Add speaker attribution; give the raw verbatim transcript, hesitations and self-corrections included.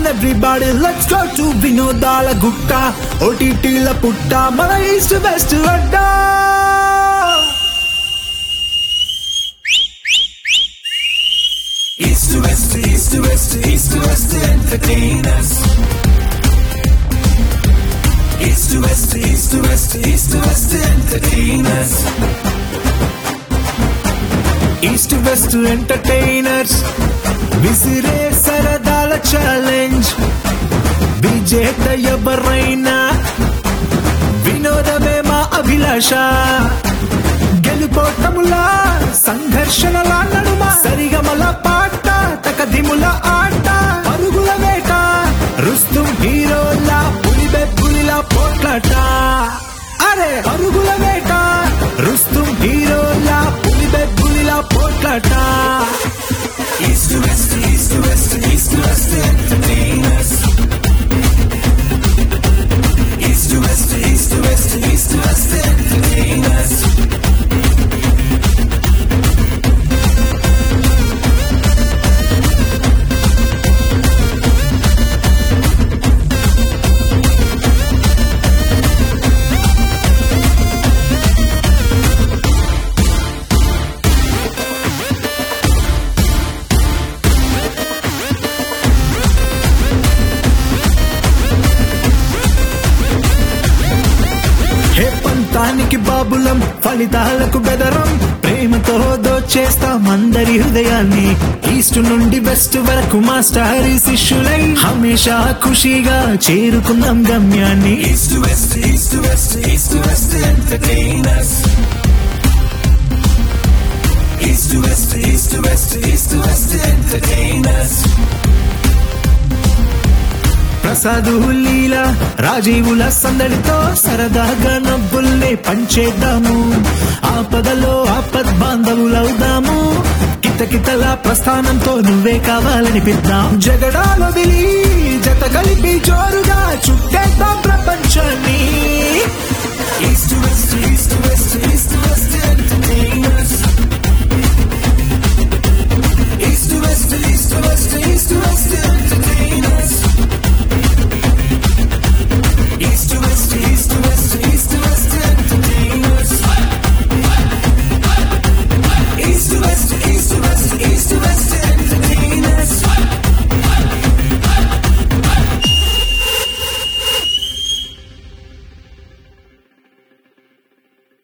Speaker 1: on everybody, let's go to Vinodala Gutta, O T T la putta, mana east west adda. East to west, east to west, east to west entertainers. East to west, east to west, east to west entertainers. East to west entertainers. విసిరే సరదాల challenge విజేత ఎవరైనా వినోదమే మా అభిలాష గెలుపోటముల సంఘర్షణల నడుమ సరిగమల పాట తకదిముల ఆట పరుగుల వేట రుస్తుం హీరోల పులిబె పులిల పోట్లాట అరే పరుగుల వేట రుస్తుం హీరోల పులిబె పులిల పోట్లాట. East to west, east to west, east to west entertainers. East to west, east to west, east to west entertainers. పంతానికి బాబులం ఫలితాలకు బెదరం ప్రేమతో దోచేస్తాం అందరి హృదయాన్ని ఈస్ట్ నుండి వెస్ట్ వరకు మా స్టారీ శిష్యులై హమేషా ఖుషిగా చేరుకుందాం గమ్యాన్ని. East west east west east west entertainers. East west east west east west entertainers. Prasad Leela రాజీవుల సందడితో సరదాగా నవ్వుల్నే పంచేద్దాము ఆపదలో ఆపద్ బాంధవులవుదాము కితకితల ప్రస్థానంతో నువ్వే కావాలనిపిద్దాం జగడాలో విలి జత కలిపి జోరుగా చుట్టేద్దాం ప్రపంచాన్ని. East west east